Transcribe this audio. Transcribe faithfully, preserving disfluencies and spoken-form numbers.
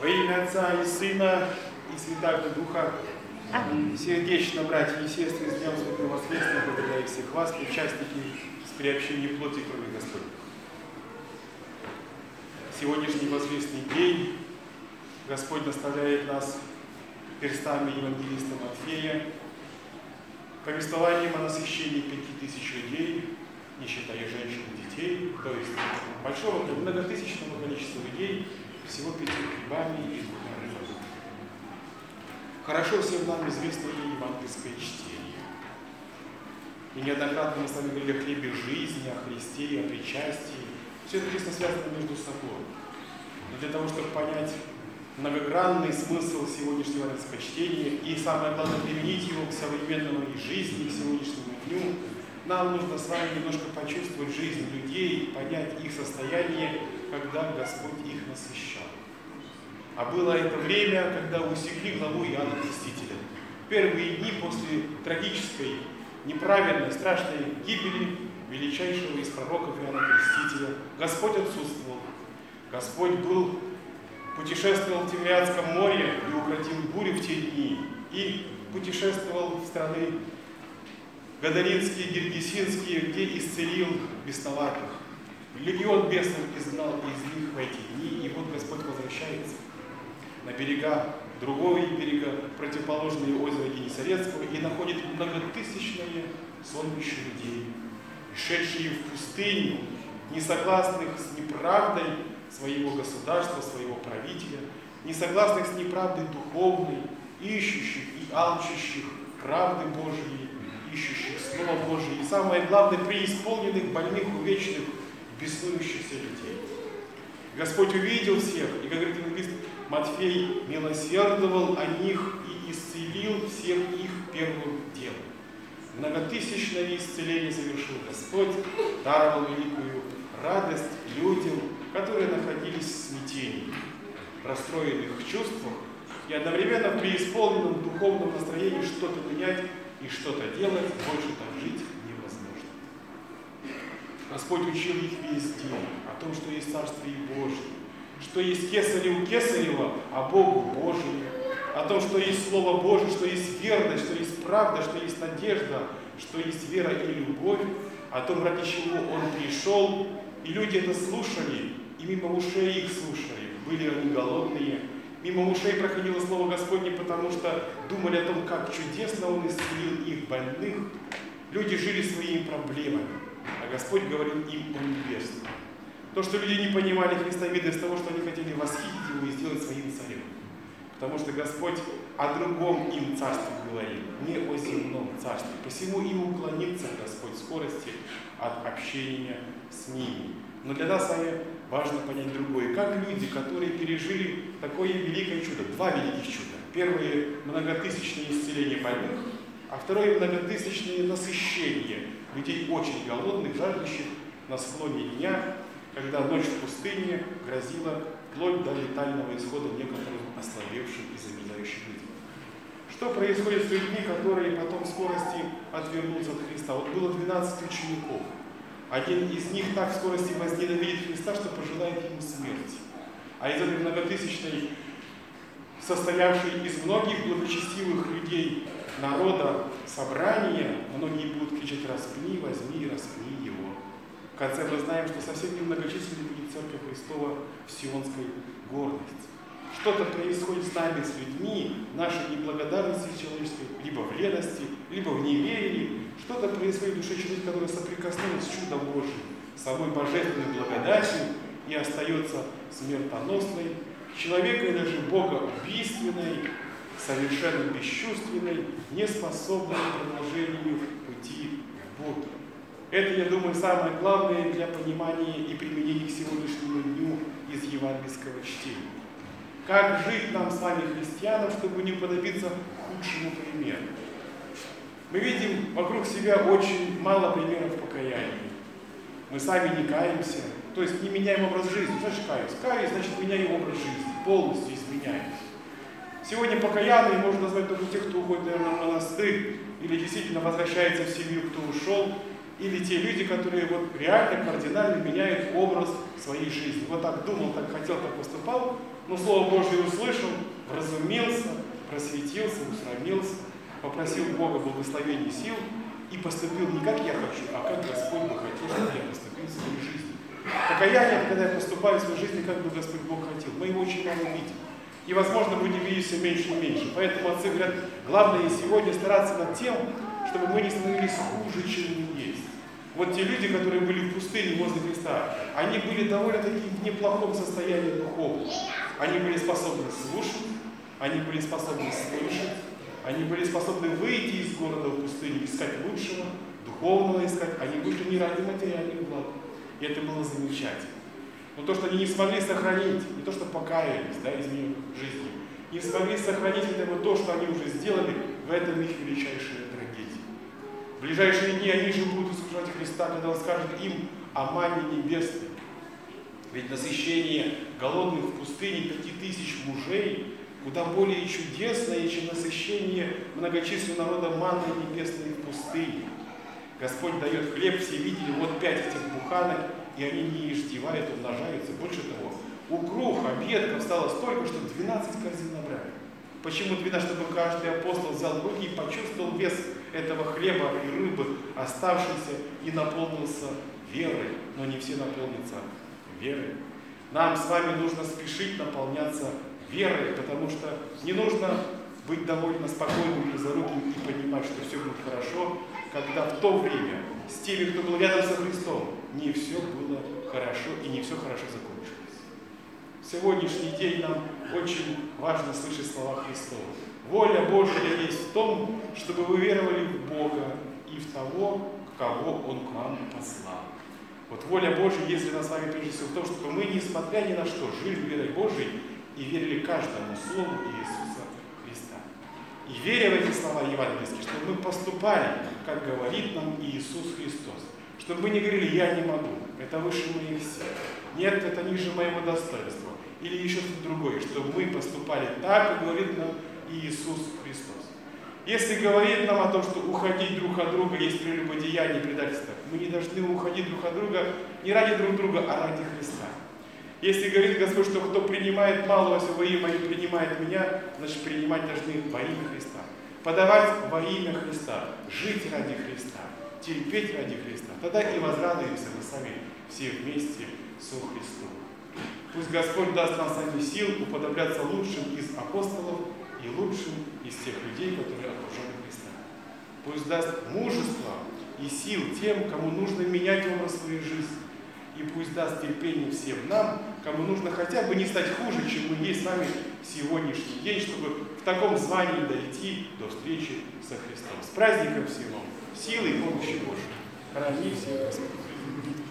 Во имя Отца и Сына и Святаго Духа, сердечно, братья и сестры, с Днем Святого Воскресения, поздравляю всех вас, участники с приобщением плоти и крови Господней. Сегодняшний воскресный день Господь наставляет нас перстами евангелиста Матфея, повествованием о насыщении пяти тысяч людей, не считая женщин и детей, то есть большого, многотысячного количества людей, всего пятью хлебами и двумя рыбами. Хорошо всем нам известно и евангельское чтение. И неоднократно мы с вами говорили о хлебе жизни, о Христе, о причастии. Все это тесно связано между собой. Но для того, чтобы понять многогранный смысл сегодняшнего евангельского чтения и, самое главное, применить его к современной жизни, к сегодняшнему дню, нам нужно с вами немножко почувствовать жизнь людей, понять их состояние, когда Господь их насыщал. А было это время, когда усекли главу Иоанна Крестителя. Первые дни после трагической, неправедной, страшной гибели величайшего из пророков Иоанна Крестителя, Господь отсутствовал. Господь был, путешествовал в Тивериадском море и укротил бурю в те дни, и путешествовал в страны Гадаринские, Гергесинские, где исцелил бесноватых. Легион бесов изгнал из них в эти дни, и вот Господь возвращается на берега, другого берега, противоположные озера Генесарецкого, и находит многотысячное сонмище людей, шедшие в пустыню, несогласных с неправдой своего государства, своего правителя, несогласных с неправдой духовной, ищущих и алчущих правды Божьей, ищущих Слова Божье, и самое главное, преисполненных, больных, увечных, беснующихся людей. Господь увидел всех, и, как говорит евангелист Матфей, милосердовал о них и исцелил всех их первым делом. Многотысячное исцеление совершил Господь, даровал великую радость людям, которые находились в смятении, расстроенных в чувствах и одновременно в преисполненном духовном настроении что-то менять и что-то делать, больше так жить невозможно. Господь учил их везде о том, что есть Царствие Божие, что есть Кесареву Кесарева, а Богу Божие, о том, что есть Слово Божие, что есть верность, что есть правда, что есть надежда, что есть вера и любовь, о том, ради чего Он пришел, и люди это слушали, и мимо ушей их слушали, были они голодные, мимо ушей проходило Слово Господне, потому что думали о том, как чудесно Он исцелил их больных. Люди жили своими проблемами, а Господь говорил им о небесном. То, что люди не понимали Христа, видно из того, что они хотели восхитить Его и сделать своим царем. Потому что Господь о другом им царстве говорил, не о земном царстве. Посему им уклонится Господь скорости от общения с ними. Но для нас с вами важно понять другое. Как люди, которые пережили такое великое чудо, два великих чуда. Первое – многотысячное исцеление больных, а второе – многотысячное насыщение людей очень голодных, жаждущих на склоне дня, когда ночь в пустыне грозила вплоть до летального исхода некоторым ослабевшим и замерзающим людям. Что происходит с людьми, которые потом в скорости отвернутся от Христа? Вот было двенадцать учеников. Один из них так в скорости возненавидит Христа, что пожелает ему смерти. А из этой многотысячной, состоявшей из многих благочестивых людей народа собрания, многие будут кричать: «Распни, возьми, распни его». В конце мы знаем, что совсем немногочисленной будет Церковь Христова в Сионской гордости. Что-то происходит с нами, с людьми, нашей неблагодарности человеческой, либо в лености, либо в неверии. Что-то происходит в душе человека, который соприкоснулся с чудом Божьим, самой божественной благодатью, и остается смертоносной, человека или же Бога убийственной, совершенно бесчувственной, неспособной к продолжению пути к Богу. Это, я думаю, самое главное для понимания и применения к сегодняшнему дню из евангельского чтения. Как жить нам с вами, христианам, чтобы не уподобиться худшему примеру? Мы видим вокруг себя очень мало примеров покаяния. Мы сами не каемся, то есть не меняем образ жизни. Значит, каюсь. Каюсь, значит, меняем образ жизни, полностью изменяем. Сегодня покаянные можно назвать только тех, кто уходит, наверное, в монастырь, или действительно возвращается в семью, кто ушел, или те люди, которые вот реально кардинально меняют образ своей жизни. Вот так думал, так хотел, так поступал, Но Слово Божье услышал, вразумился, просветился, усрамился, попросил Бога благословения сил и поступил не как я хочу, а как Господь бы хотел, чтобы я поступил в своей жизни. Покаяние, когда я поступаю в своей жизни, как бы Господь Бог хотел, мы его очень мало видим. И, возможно, будем видеть все меньше и меньше. Поэтому отцы говорят, главное сегодня стараться над тем, чтобы мы не становились хуже, чем мы есть. Вот те люди, которые были в пустыне возле Христа, они были довольно-таки в неплохом состоянии духовно. Они были способны слушать, они были способны слышать, они были способны выйти из города в пустыню, искать лучшего, духовного искать. Они были не ради материальных благ. И это было замечательно. Но то, что они не смогли сохранить, не то, что покаялись, да, изменив жизни, не смогли сохранить хотя бы то, что они уже сделали, в этом их величайшая трагедия. В ближайшие дни они же будут искушать Христа, когда Он скажет им о мане небесной. Ведь насыщение голодных в пустыне пяти тысяч мужей куда более чудесное, чем насыщение многочисленного народа манной небесной в пустыне. Господь дает хлеб, все видели, вот пять этих буханок, и они не иждевают, умножаются. Больше того, у круг обедков стало столько, что двенадцать корзин набрали. Почему двенадцать? Чтобы каждый апостол взял в руки и почувствовал вес этого хлеба и рыбы, оставшийся, и наполнился верой. Но не все наполнятся верой. Нам с вами нужно спешить наполняться верой, потому что не нужно быть довольно спокойным и близоруким и понимать, что все будет хорошо, когда в то время с теми, кто был рядом со Христом, не все было хорошо и не все хорошо закончилось. В сегодняшний день нам очень важно слышать слова Христова. Воля Божья есть в том, чтобы вы веровали в Бога и в того, кого Он к нам послал. Вот воля Божья есть для нас с вами прежде всего в том, чтобы мы, несмотря ни на что, жили верой Божией и верили каждому слову Иисуса Христа. И веря в эти слова евангельские, чтобы мы поступали, как говорит нам Иисус Христос. Чтобы мы не говорили, я не могу, это выше моих сил. Нет, это ниже моего достоинства. Или еще что-то другое, чтобы мы поступали так, как говорит нам Иисус Христос. Если говорит нам о том, что уходить друг от друга есть прелюбодеяние и предательство, мы не должны уходить друг от друга не ради друг друга, а ради Христа. Если говорит Господь, что кто принимает малого во имя Мое, принимает Меня, значит принимать должны во имя Христа. Подавать во имя Христа, жить ради Христа, терпеть ради Христа. Тогда и возрадуемся мы сами все вместе со Христом. Пусть Господь даст нам сами сил уподобляться лучшим из апостолов и лучшим из тех людей, которые окружали Христа. Пусть даст мужество и сил тем, кому нужно менять образ своей жизни. И пусть даст терпение всем нам, кому нужно хотя бы не стать хуже, чем мы есть с вами сегодняшний день, чтобы в таком звании дойти до встречи со Христом. С праздником всего, силы и помощи Божьей. Храни всех Господь.